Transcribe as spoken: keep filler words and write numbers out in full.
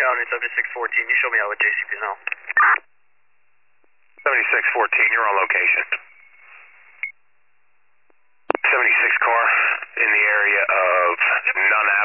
County, seventy-six fourteen. You show me out with J C P now. seventy-six fourteen, you're on location. seventy-six car in the area of Nunn